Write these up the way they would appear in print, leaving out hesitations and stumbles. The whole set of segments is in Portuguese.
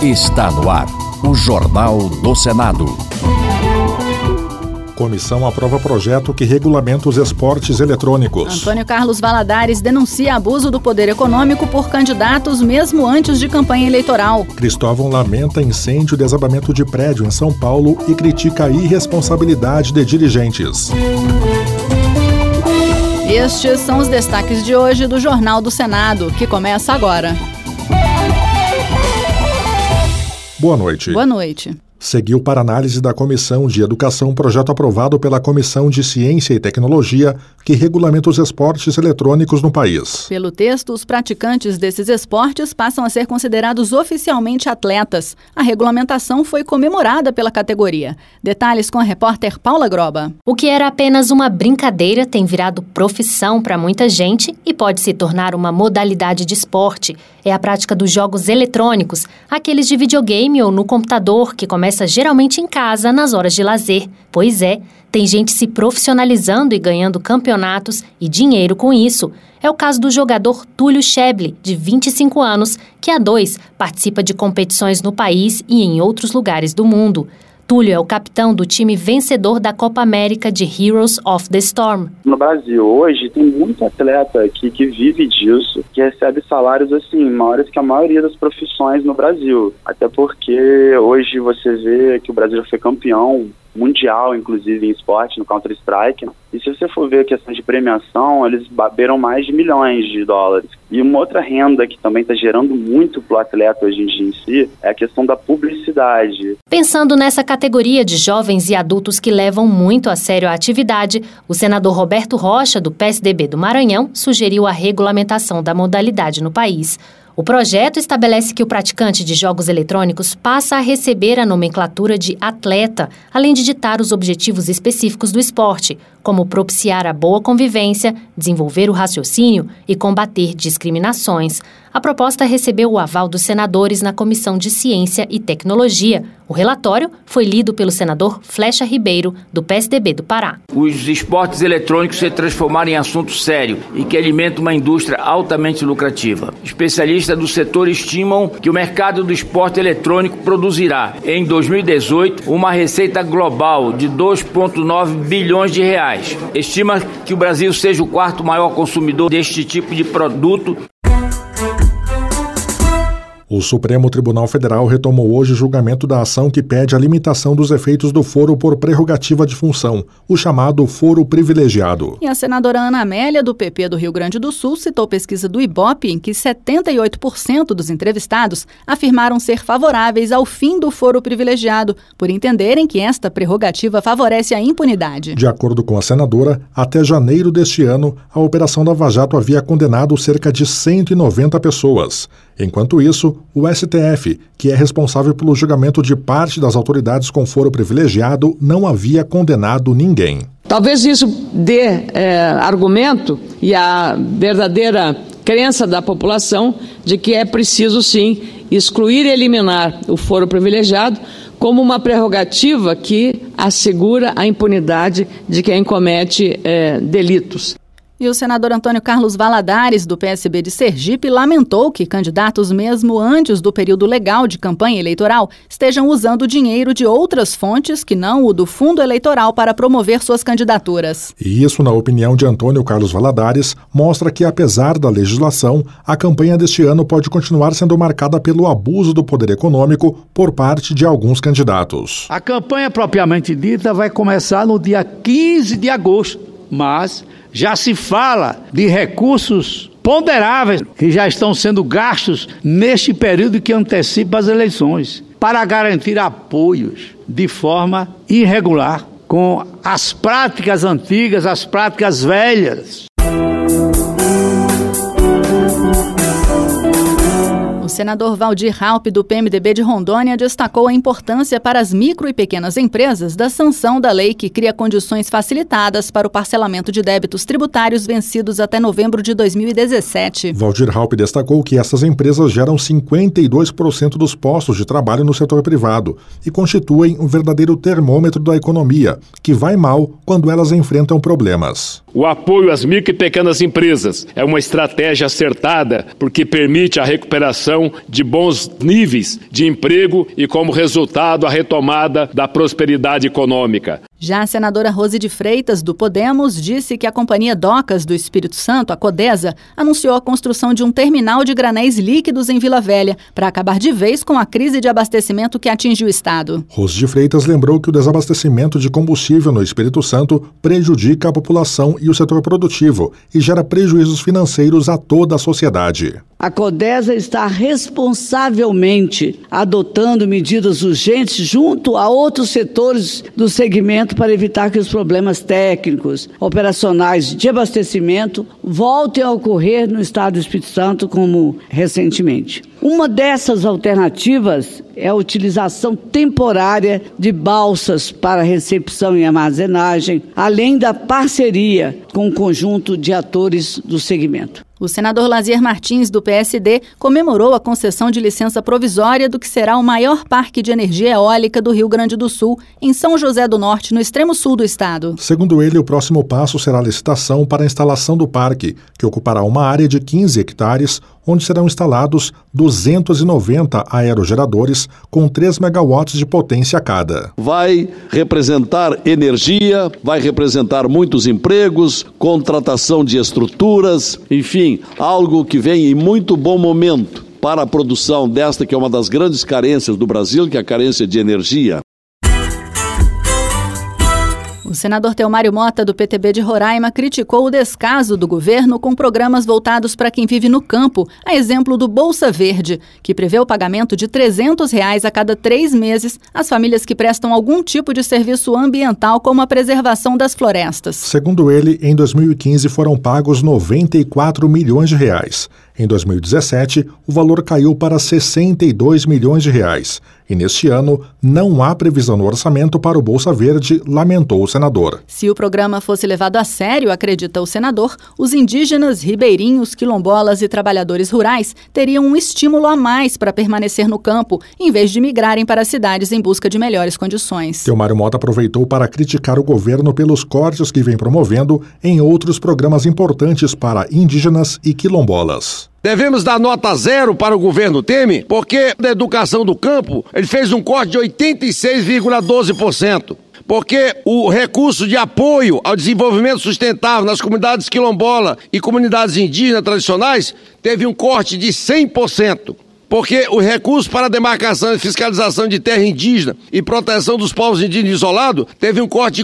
Está no ar o Jornal do Senado. Comissão aprova projeto que regulamenta os esportes eletrônicos. Antônio Carlos Valadares denuncia abuso do poder econômico por candidatos mesmo antes de campanha eleitoral. Cristóvão lamenta incêndio e desabamento de prédio em São Paulo e critica a irresponsabilidade de dirigentes. Estes são os destaques de hoje do Jornal do Senado, que começa agora. Boa noite. Boa noite. Seguiu para análise da Comissão de Educação um projeto aprovado pela Comissão de Ciência e Tecnologia que regulamenta os esportes eletrônicos no país. Pelo texto, os praticantes desses esportes passam a ser considerados oficialmente atletas. A regulamentação foi comemorada pela categoria. Detalhes com a repórter Paula Groba. O que era apenas uma brincadeira tem virado profissão para muita gente e pode se tornar uma modalidade de esporte. É a prática dos jogos eletrônicos, aqueles de videogame ou no computador que começa geralmente em casa nas horas de lazer. Pois é, tem gente se profissionalizando e ganhando campeonatos e dinheiro com isso. É o caso do jogador Túlio Schäble, de 25 anos, que há 2 participa de competições no país e em outros lugares do mundo. Túlio é o capitão do time vencedor da Copa América de Heroes of the Storm. No Brasil hoje tem muito atleta aqui que vive disso, que recebe salários assim, maiores que a maioria das profissões no Brasil. Até porque hoje você vê que o Brasil já foi campeão mundial, inclusive em esporte, no Counter-Strike. E se você for ver a questão de premiação, eles bateram mais de milhões de dólares. E uma outra renda que também está gerando muito para o atleta hoje em dia em si é a questão da publicidade. Pensando nessa categoria de jovens e adultos que levam muito a sério a atividade, o senador Roberto Rocha, do PSDB do Maranhão, sugeriu a regulamentação da modalidade no país. O projeto estabelece que o praticante de jogos eletrônicos passa a receber a nomenclatura de atleta, além de ditar os objetivos específicos do esporte, como propiciar a boa convivência, desenvolver o raciocínio e combater discriminações. A proposta recebeu o aval dos senadores na Comissão de Ciência e Tecnologia. O relatório foi lido pelo senador Flecha Ribeiro, do PSDB do Pará. Os esportes eletrônicos se transformaram em assunto sério e que alimenta uma indústria altamente lucrativa. Especialistas do setor estimam que o mercado do esporte eletrônico produzirá, em 2018, uma receita global de 2,9 bilhões de reais. Estima que o Brasil seja o 4º maior consumidor deste tipo de produto. O Supremo Tribunal Federal retomou hoje o julgamento da ação que pede a limitação dos efeitos do foro por prerrogativa de função, o chamado foro privilegiado. E a senadora Ana Amélia, do PP do Rio Grande do Sul, citou pesquisa do Ibope em que 78% dos entrevistados afirmaram ser favoráveis ao fim do foro privilegiado, por entenderem que esta prerrogativa favorece a impunidade. De acordo com a senadora, até janeiro deste ano, a Operação Lava Jato havia condenado cerca de 190 pessoas. Enquanto isso, o STF, que é responsável pelo julgamento de parte das autoridades com foro privilegiado, não havia condenado ninguém. Talvez isso dê argumento e a verdadeira crença da população de que é preciso, sim, excluir e eliminar o foro privilegiado como uma prerrogativa que assegura a impunidade de quem comete delitos. E o senador Antônio Carlos Valadares, do PSB de Sergipe, lamentou que candidatos, mesmo antes do período legal de campanha eleitoral, estejam usando dinheiro de outras fontes que não o do fundo eleitoral para promover suas candidaturas. E isso, na opinião de Antônio Carlos Valadares, mostra que, apesar da legislação, a campanha deste ano pode continuar sendo marcada pelo abuso do poder econômico por parte de alguns candidatos. A campanha propriamente dita vai começar no dia 15 de agosto, mas já se fala de recursos ponderáveis que já estão sendo gastos neste período que antecipa as eleições, para garantir apoios de forma irregular com as práticas antigas, as práticas velhas. O senador Valdir Raupp, do PMDB de Rondônia, destacou a importância para as micro e pequenas empresas da sanção da lei que cria condições facilitadas para o parcelamento de débitos tributários vencidos até novembro de 2017. Valdir Raupp destacou que essas empresas geram 52% dos postos de trabalho no setor privado e constituem um verdadeiro termômetro da economia, que vai mal quando elas enfrentam problemas. O apoio às micro e pequenas empresas é uma estratégia acertada porque permite a recuperação geração de bons níveis de emprego e, como resultado, a retomada da prosperidade econômica. Já a senadora Rose de Freitas, do Podemos, disse que a Companhia Docas do Espírito Santo, a Codesa, anunciou a construção de um terminal de granéis líquidos em Vila Velha para acabar de vez com a crise de abastecimento que atinge o estado. Rose de Freitas lembrou que o desabastecimento de combustível no Espírito Santo prejudica a população e o setor produtivo e gera prejuízos financeiros a toda a sociedade. A Codesa está responsavelmente adotando medidas urgentes junto a outros setores do segmento para evitar que os problemas técnicos, operacionais de abastecimento voltem a ocorrer no estado do Espírito Santo como recentemente. Uma dessas alternativas é a utilização temporária de balsas para recepção e armazenagem, além da parceria com um conjunto de atores do segmento. O senador Lazier Martins, do PSD, comemorou a concessão de licença provisória do que será o maior parque de energia eólica do Rio Grande do Sul, em São José do Norte, no extremo sul do estado. Segundo ele, o próximo passo será a licitação para a instalação do parque, que ocupará uma área de 15 hectares, onde serão instalados 290 aerogeradores com 3 megawatts de potência cada. Vai representar energia, vai representar muitos empregos, contratação de estruturas, enfim, algo que vem em muito bom momento para a produção desta que é uma das grandes carências do Brasil, que é a carência de energia. O senador Teomário Mota, do PTB de Roraima, criticou o descaso do governo com programas voltados para quem vive no campo, a exemplo do Bolsa Verde, que prevê o pagamento de R$ 300 a cada 3 meses às famílias que prestam algum tipo de serviço ambiental, como a preservação das florestas. Segundo ele, em 2015 foram pagos R$ 94 milhões. Em 2017, o valor caiu para R$ 62 milhões. E neste ano, não há previsão no orçamento para o Bolsa Verde, lamentou o senador. Se o programa fosse levado a sério, acredita o senador, os indígenas, ribeirinhos, quilombolas e trabalhadores rurais teriam um estímulo a mais para permanecer no campo, em vez de migrarem para as cidades em busca de melhores condições. Teomário Mota aproveitou para criticar o governo pelos cortes que vem promovendo em outros programas importantes para indígenas e quilombolas. Devemos dar nota 0 para o governo Temer, porque da educação do campo ele fez um corte de 86,12%. Porque o recurso de apoio ao desenvolvimento sustentável nas comunidades quilombola e comunidades indígenas tradicionais teve um corte de 100%. Porque o recurso para a demarcação e fiscalização de terra indígena e proteção dos povos indígenas isolados teve um corte de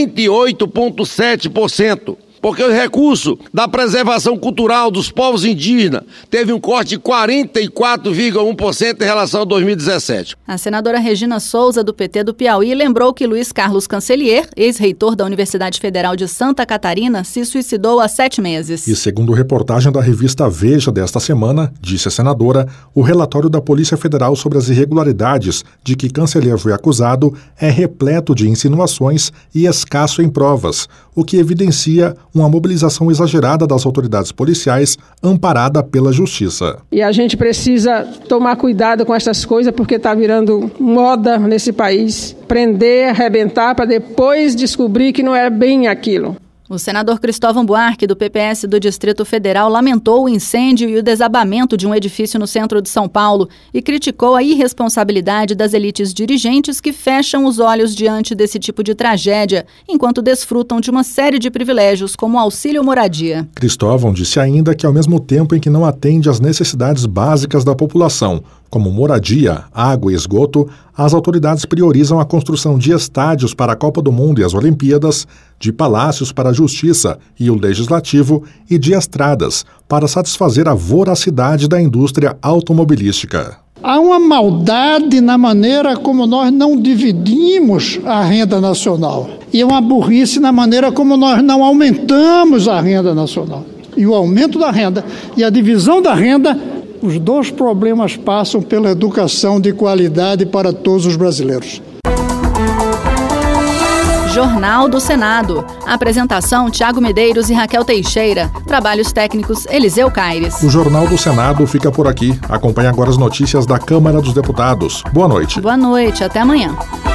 48,7%. Porque o recurso da preservação cultural dos povos indígenas teve um corte de 44,1% em relação a 2017. A senadora Regina Souza, do PT do Piauí, lembrou que Luiz Carlos Cancelier, ex-reitor da Universidade Federal de Santa Catarina, se suicidou há 7 meses. E segundo reportagem da revista Veja desta semana, disse a senadora, o relatório da Polícia Federal sobre as irregularidades de que Cancelier foi acusado é repleto de insinuações e escasso em provas, o que evidencia uma mobilização exagerada das autoridades policiais amparada pela justiça. E a gente precisa tomar cuidado com essas coisas porque está virando moda nesse país. Prender, arrebentar para depois descobrir que não é bem aquilo. O senador Cristóvão Buarque, do PPS do Distrito Federal, lamentou o incêndio e o desabamento de um edifício no centro de São Paulo e criticou a irresponsabilidade das elites dirigentes que fecham os olhos diante desse tipo de tragédia, enquanto desfrutam de uma série de privilégios, como o auxílio moradia. Cristóvão disse ainda que, ao mesmo tempo em que não atende às necessidades básicas da população, como moradia, água e esgoto, as autoridades priorizam a construção de estádios para a Copa do Mundo e as Olimpíadas, de palácios para a Justiça e o Legislativo e de estradas para satisfazer a voracidade da indústria automobilística. Há uma maldade na maneira como nós não dividimos a renda nacional e uma burrice na maneira como nós não aumentamos a renda nacional. E o aumento da renda e a divisão da renda, os dois problemas passam pela educação de qualidade para todos os brasileiros. Jornal do Senado. Apresentação: Tiago Medeiros e Raquel Teixeira. Trabalhos técnicos: Eliseu Caires. O Jornal do Senado fica por aqui. Acompanhe agora as notícias da Câmara dos Deputados. Boa noite. Boa noite. Até amanhã.